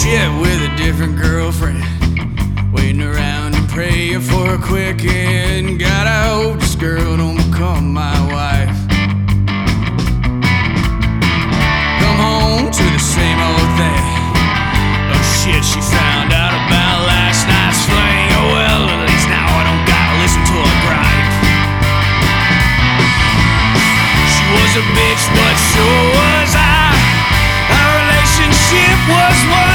shit with a different girlfriend, waiting around and praying for a quick end. God, I hope this girl don't become my wife. Come home to the same old thing. Oh shit, she found out about last night's fling. Oh well, at least now I don't gotta listen to her gripe. She was a bitch, but so was I. Our relationship was one.